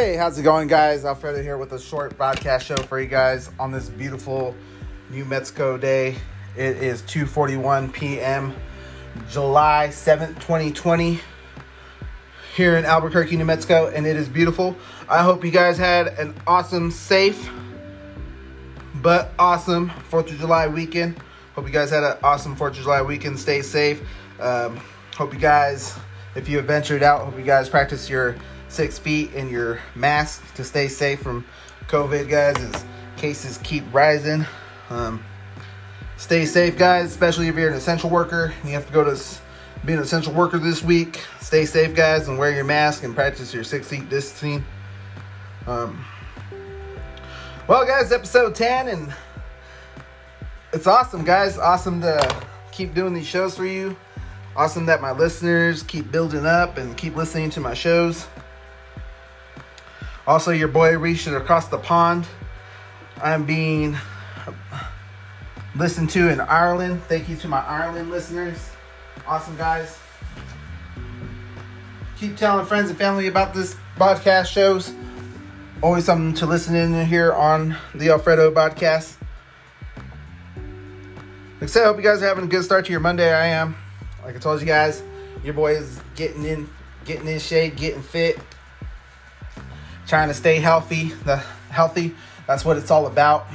Hey, how's it going, guys? Alfredo here with a short podcast show for you guys on this beautiful New Mexico day. It is 2:41 p.m., July 7th, 2020, here in Albuquerque, New Mexico, and it is beautiful. I hope you guys had an awesome, safe, but awesome 4th of July weekend. Hope you guys had an awesome 4th of July weekend. Stay safe. Hope you guys, if you have ventured out, hope you guys practice your 6 feet and your mask to stay safe from COVID, guys, as cases keep rising. Stay safe, guys, especially if you're an essential worker and you have to go to be an essential worker this week. Stay safe, guys, and wear your mask and practice your 6 feet distancing. Well, guys, episode 10, and it's awesome, guys. Awesome to keep doing these shows for you. Awesome that my listeners keep building up and keep listening to my shows. Also, your boy reached it across the pond. I'm being listened to in Ireland. Thank you to my Ireland listeners. Awesome, guys. Keep telling friends and family about this podcast shows. Always something to listen in here on the Alfredo podcast. Like I said, I hope you guys are having a good start to your Monday. I am. Like I told you guys, your boy is getting in shape, getting fit. Trying to stay healthy. That's what it's all about.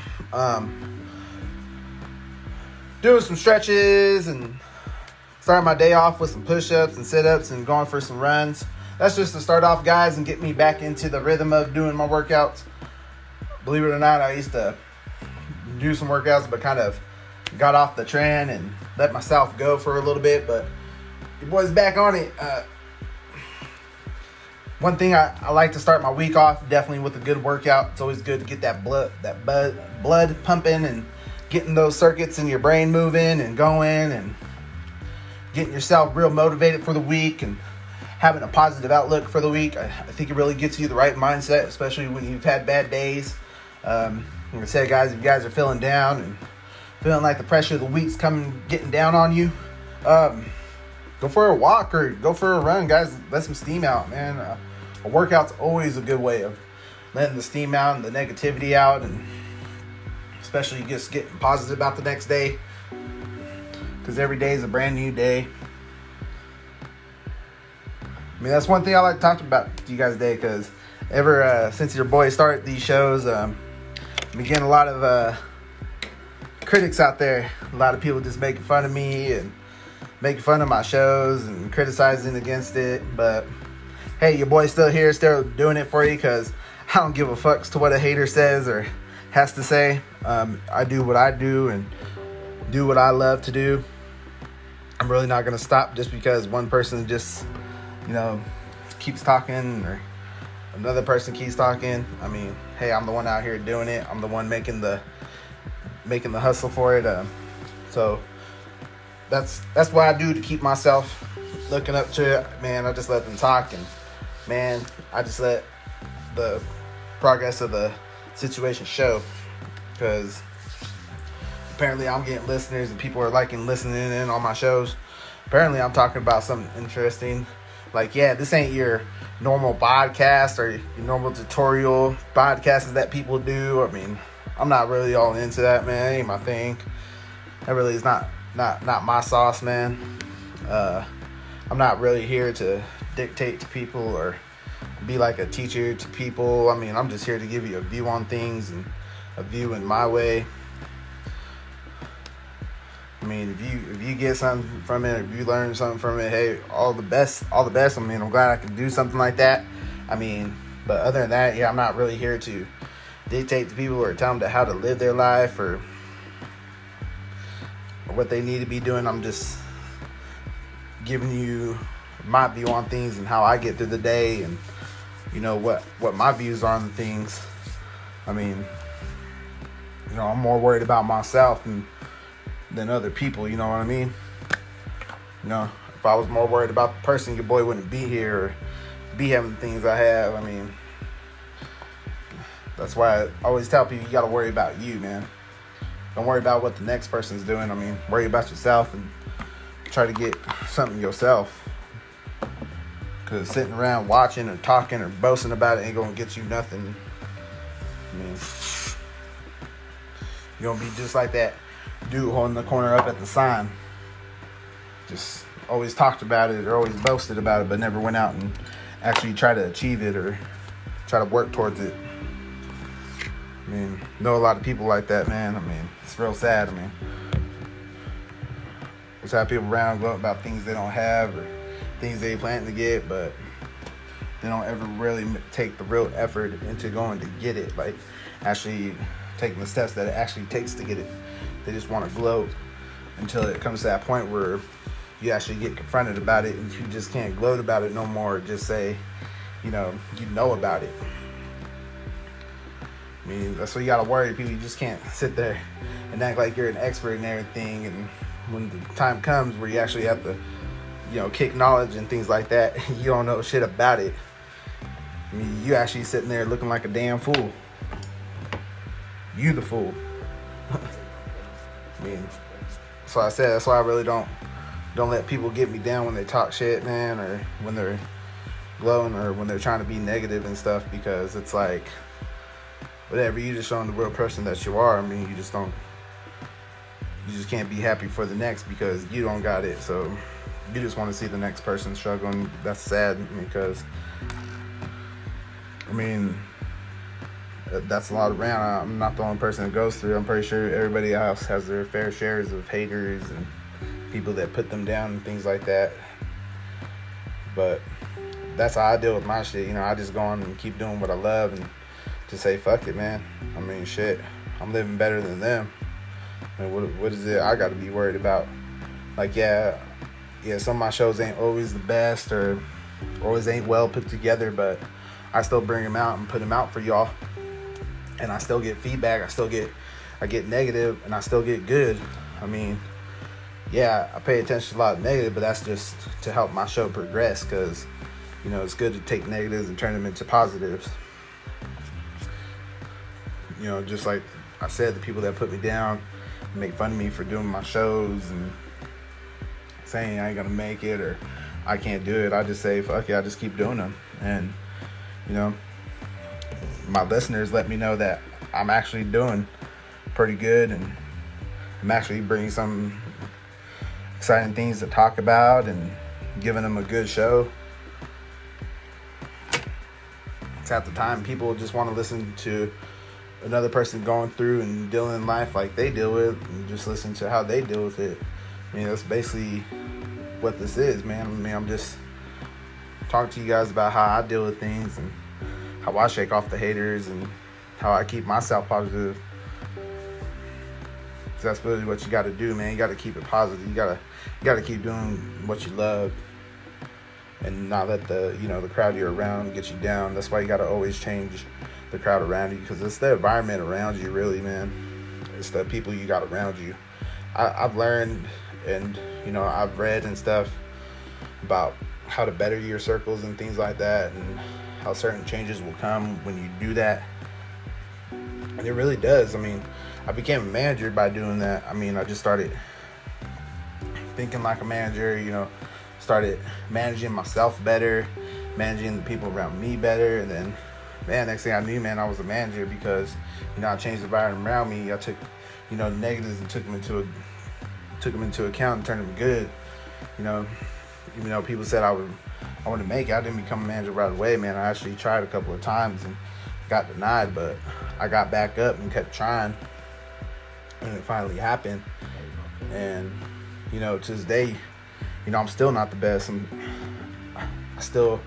Doing some stretches and starting my day off with some push-ups and sit-ups and going for some runs. That's just to start off, guys, and get me back into the rhythm of doing my workouts. Believe it or not, I used to do some workouts, but kind of got off the trend and let myself go for a little bit. But your boy's back on it. One thing I like to start my week off definitely with a good workout. It's always good to get that blood pumping and getting those circuits in your brain moving and going and getting yourself real motivated for the week and having a positive outlook for the week. I think it really gets you the right mindset, especially when you've had bad days. Like I said, guys, if you guys are feeling down and feeling like the pressure of the week's getting down on you, go for a walk or go for a run, guys. Let some steam out, man. A workout's always a good way of letting the steam out and the negativity out, and especially just getting positive about the next day, because every day is a brand new day. I mean, that's one thing I like to talk about to you guys today, because since your boy started these shows, I'm getting a lot of critics out there. A lot of people just making fun of me and making fun of my shows and criticizing against it. But hey, your boy's still here, still doing it for you, because I don't give a fuck to what a hater says or has to say. I do what I do and do what I love to do. I'm really not going to stop just because one person just, keeps talking or another person keeps talking. I mean, hey, I'm the one out here doing it. I'm the one making the hustle for it. So that's what I do to keep myself looking up to it. Man, I just let them talk, and man, I just let the progress of the situation show, because apparently I'm getting listeners and people are listening in on my shows. Apparently I'm talking about something interesting. Like, yeah, this ain't your normal podcast or your normal tutorial podcasts that people do. I mean, I'm not really all into that, man. It ain't my thing. That really is not my sauce, man. I'm not really here to dictate to people or be like a teacher to people. I mean, I'm just here to give you a view on things and a view in my way. I mean, if you get something from it, if you learn something from it, hey, all the best. I mean, I'm glad I can do something like that. I mean, but other than that, yeah, I'm not really here to dictate to people or tell them how to live their life or what they need to be doing. I'm just giving you my view on things and how I get through the day, and what my views are on things. I mean, I'm more worried about myself than other people, you know what I mean? If I was more worried about the person, your boy wouldn't be here or be having the things I have. I mean, that's why I always tell people you got to worry about you, man. Don't worry about what the next person's doing. I mean, worry about yourself and try to get something yourself. Because sitting around watching or talking or boasting about it ain't going to get you nothing. I mean, you're going to be just like that dude holding the corner up at the sign. Just always talked about it or always boasted about it, but never went out and actually try to achieve it or try to work towards it. I mean, know a lot of people like that, man. I mean, it's real sad. I mean, just have people around going about things they don't have or things they plan to get, but they don't ever really take the real effort into going to get it. Like, actually taking the steps that it actually takes to get it. They just want to gloat until it comes to that point where you actually get confronted about it and you just can't gloat about it no more. Just say, you know about it. I mean, that's what you gotta worry, people. You just can't sit there and act like you're an expert in everything, and when the time comes where you actually have to, kick knowledge and things like that, you don't know shit about it. I mean, you actually sitting there looking like a damn fool. You the fool. I mean, that's why I said, that's why I really don't let people get me down when they talk shit, man, or when they're glowing or when they're trying to be negative and stuff, because it's like, whatever, you just showing the real person that you are. I mean, you just can't be happy for the next because you don't got it. So you just want to see the next person struggling. That's sad, because I mean, that's a lot around. I'm not the only person that goes through. I'm pretty sure everybody else has their fair shares of haters and people that put them down and things like that. But that's how I deal with my shit. I just go on and keep doing what I love and just say, fuck it, man. I mean, shit, I'm living better than them. I mean, what is it I got to be worried about? Like, yeah, some of my shows ain't always the best or always ain't well put together, but I still bring them out and put them out for y'all. And I still get feedback. I get negative and I still get good. I mean, yeah, I pay attention to a lot of negative, but that's just to help my show progress, because, it's good to take negatives and turn them into positives. Just like I said, the people that put me down, make fun of me for doing my shows and saying I ain't gonna make it or I can't do it, I just say, fuck it, I just keep doing them. And, my listeners let me know that I'm actually doing pretty good and I'm actually bringing some exciting things to talk about and giving them a good show. It's at the time people just want to listen to another person going through and dealing in life like they deal with, and just listen to how they deal with it. I mean, that's basically what this is, man. I mean, I'm just talking to you guys about how I deal with things and how I shake off the haters and how I keep myself positive. So that's really what you got to do, man. You got to keep it positive. You got to keep doing what you love and not let the crowd you're around get you down. That's why you got to always change the crowd around you, because it's the environment around you, really, man. It's the people you got around you. I've learned and I've read and stuff about how to better your circles and things like that, and how certain changes will come when you do that. And it really does. I mean, I became a manager by doing that. I mean, I just started thinking like a manager, started managing myself better, managing the people around me better, and then, man, next thing I knew, man, I was a manager because, I changed the environment around me. I took, negatives and took them into account and turned them good. Even though people said I wouldn't make it, I didn't become a manager right away, man. I actually tried a couple of times and got denied, but I got back up and kept trying, and it finally happened. And, to this day, I'm still not the best. I still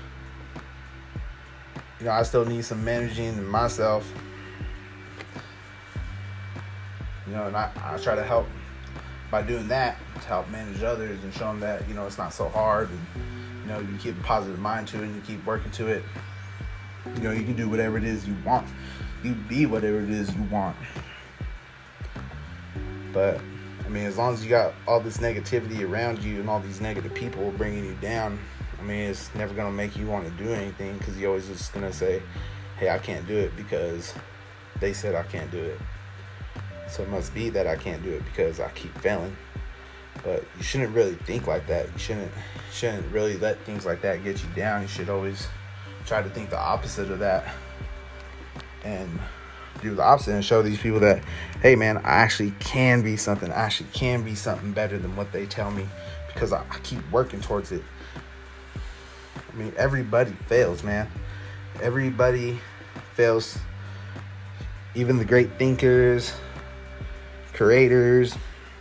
need some managing in myself. And I try to help by doing that, to help manage others and show them that, it's not so hard. And, you keep a positive mind to it and you keep working to it. You can do whatever it is you want. You be whatever it is you want. But, I mean, as long as you got all this negativity around you and all these negative people bringing you down, I mean, it's never going to make you want to do anything, because you're always just going to say, hey, I can't do it because they said I can't do it. So it must be that I can't do it because I keep failing. But you shouldn't really think like that. You shouldn't really let things like that get you down. You should always try to think the opposite of that and do the opposite and show these people that, hey man, I actually can be something. I actually can be something better than what they tell me, because I keep working towards it. I mean, everybody fails, man. Everybody fails. Even the great thinkers, creators,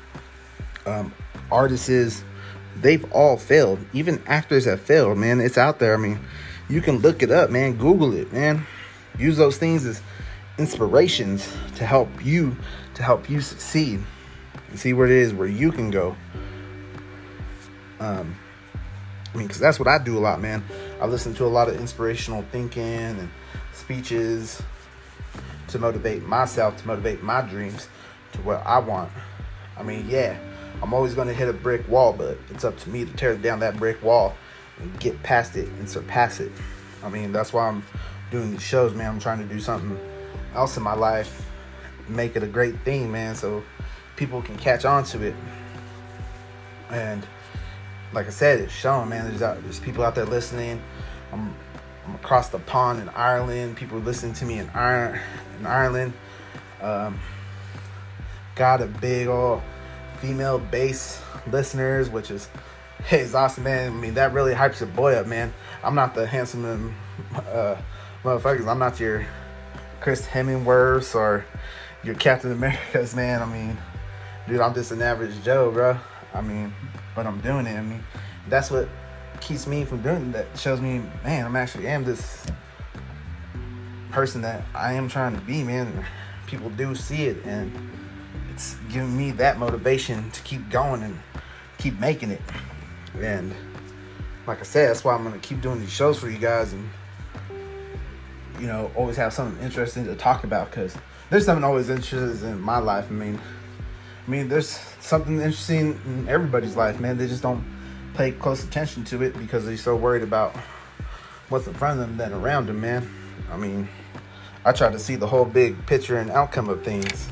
artists, they've all failed. Even actors have failed, man. It's out there. I mean, you can look it up, man. Google it, man. Use those things as inspirations to help you succeed and see where it is where you can go. I mean, because that's what I do a lot, man. I listen to a lot of inspirational thinking and speeches to motivate myself, to motivate my dreams to what I want. I mean, yeah, I'm always going to hit a brick wall, but it's up to me to tear down that brick wall and get past it and surpass it. I mean, that's why I'm doing these shows, man. I'm trying to do something else in my life, make it a great thing, man, so people can catch on to it. And like I said, it's showing, man. There's people out there listening. I'm across the pond in Ireland. People listening to me in Ireland. Got a big old female bass listeners, which is, hey, it's awesome, man. I mean, that really hypes your boy up, man. I'm not the handsome motherfuckers. I'm not your Chris Hemsworth or your Captain America's, man. I mean, dude, I'm just an average Joe, bro. I mean, but I'm doing it. I mean, that's what keeps me from doing it. That shows me, man, I am this person that I am trying to be, man. People do see it, and it's giving me that motivation to keep going and keep making it. And like I said, that's why I'm going to keep doing these shows for you guys, and you know, always have something interesting to talk about, because there's something always interesting in my life. I mean, there's something interesting in everybody's life, man. They just don't pay close attention to it because they're so worried about what's in front of them than around them, man. I mean, I try to see the whole big picture and outcome of things.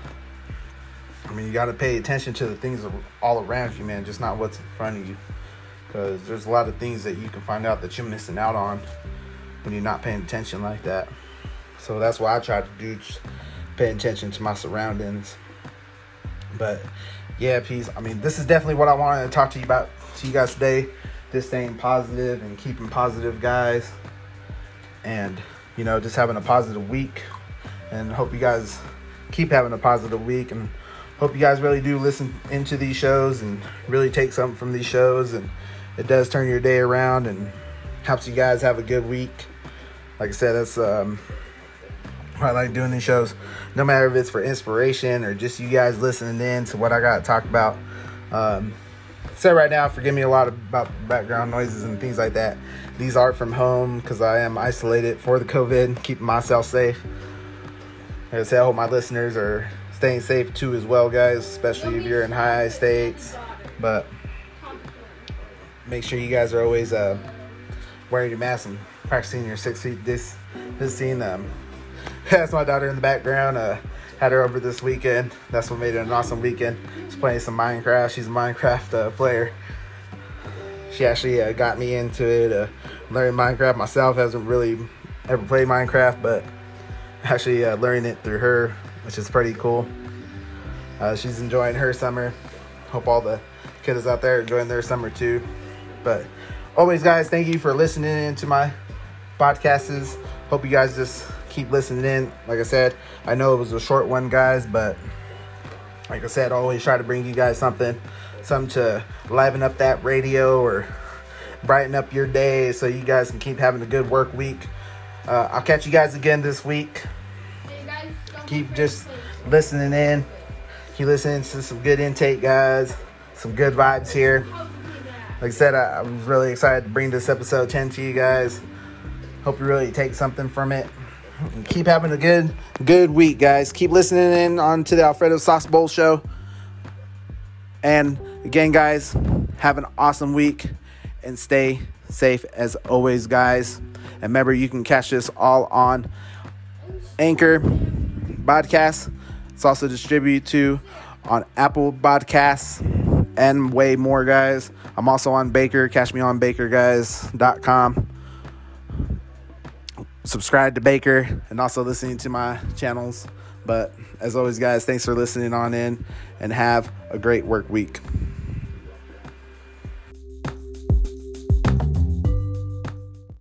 I mean, you got to pay attention to the things all around you, man, just not what's in front of you, because there's a lot of things that you can find out that you're missing out on when you're not paying attention like that. So that's why I try to do, just pay attention to my surroundings. But yeah, peace. I mean, this is definitely what I wanted to talk to you guys today. Just staying positive and keeping positive, guys. And, you know, just having a positive week. And hope you guys keep having a positive week. And hope you guys really do listen into these shows and really take something from these shows. And it does turn your day around and helps you guys have a good week. Like I said, that's I like doing these shows, no matter if it's for inspiration or just you guys listening in to what I got to talk about. So right now, forgive me a lot about background noises and things like that. These are from home because I am isolated for the COVID, keeping myself safe. Like I said, I hope my listeners are staying safe too as well, guys, especially if you're in high states. But make sure you guys are always wearing your mask and practicing your 6 feet distancing. That's my daughter in the background. Had her over this weekend. That's what made it an awesome weekend. She's playing some Minecraft. She's a Minecraft player. She actually got me into it. Learning Minecraft myself. Hasn't really ever played Minecraft, but actually learning it through her, which is pretty cool. She's enjoying her summer. Hope all the kiddos out there are enjoying their summer too. But always, guys, thank you for listening into my podcasts. Hope you guys just keep listening in. Like I said, I know it was a short one, guys, but like I said, I always try to bring you guys something to liven up that radio or brighten up your day so you guys can keep having a good work week. I'll catch you guys again this week. Keep just listening in. Keep listening to some good intake, guys. Some good vibes here. Like I said, I was really excited to bring this episode 10 to you guys. Hope you really take something from it. And keep having a good week, guys. Keep listening in on to the Alfredo Sauce Bowl Show. And again, guys, have an awesome week and stay safe as always, guys. And remember, you can catch this all on Anchor Podcast. It's also distributed to on Apple Podcasts, and way more, guys. I'm also on Baker. Catch me on bakerguys.com. Subscribe to Baker and also listening to my channels. But as always, guys, thanks for listening on in, and have a great work week.